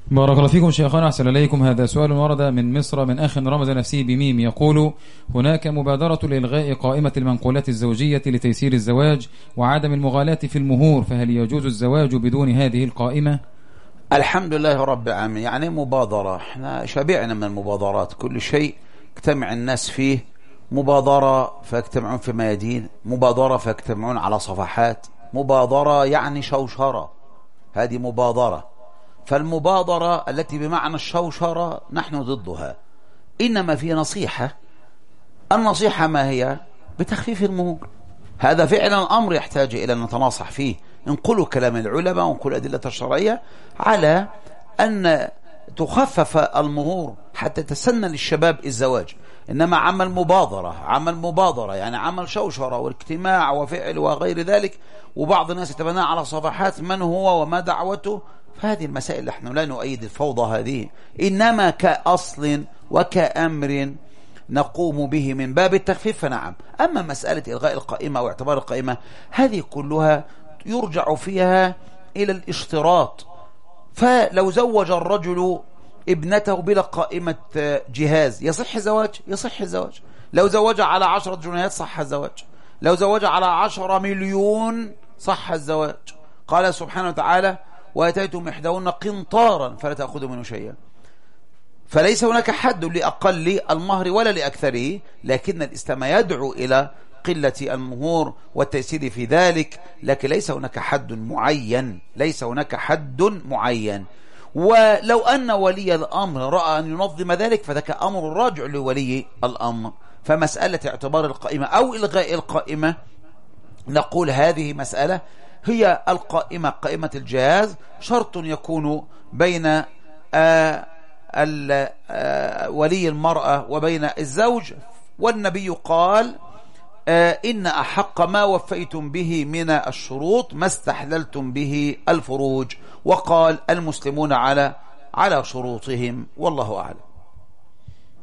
بارك الله فيكم شيخنا، أحسن إليكم. هذا سؤال ورد من مصر من أخ رمز نفسه بميم، يقول: هناك مبادرة لإلغاء قائمة المنقولات الزوجية لتيسير الزواج وعدم المغالاة في المهور، فهل يجوز الزواج بدون هذه القائمة؟ الحمد لله رب العالمين. يعني مبادرة، احنا شبعنا من المبادرات، كل شيء اجتمع الناس فيه. مبادرة فيجتمعون في ميادين، مبادرة فيجتمعون على صفحات، مبادرة يعني شوشرة، هذه مبادرة. فالمبادرة التي بمعنى الشوشرة نحن ضدها، إنما في نصيحة. النصيحة ما هي؟ بتخفيف المهور. هذا فعلا أمر يحتاج إلى أن نتناصح فيه، ننقل كلام العلماء وننقل الأدلة الشرعية على أن تخفف المهور حتى تسنى للشباب الزواج. إنما عمل مبادرة يعني عمل شوشرة واجتماع وفعل وغير ذلك، وبعض الناس يتبنى على صفحات من هو وما دعوته، فهذه المسائل نحن لا نؤيد الفوضى هذه، إنما كأصل وكأمر نقوم به من باب التخفيف فنعم. أما مسألة إلغاء القائمة واعتبار القائمة، هذه كلها يرجع فيها إلى الاشتراط. فلو زوج الرجل ابنته بلا قائمة جهاز يصح الزواج. لو زوج على 10 جنيهات صح الزواج. لو زوج على 10 مليون صح الزواج. قال سبحانه وتعالى: وآتيتم إحداهن قنطارا فلا تأخذوا منه شيئا. فليس هناك حد لأقل المهر ولا لأكثره، لكن الإسلام يدعو إلى قلة المهور والتيسير في ذلك، لكن ليس هناك حد معين. ولو أن ولي الأمر رأى أن ينظم ذلك فذاك أمر راجع لولي الأمر. فمسألة اعتبار القائمة أو إلغاء القائمة، نقول هذه مسألة هي القائمة، قائمة الجهاز، شرط يكون بين ولي المرأة وبين الزوج. والنبي قال: إن أحق ما وفيتم به من الشروط ما استحللتم به الفروج. وقال: المسلمون على شروطهم، والله أعلم.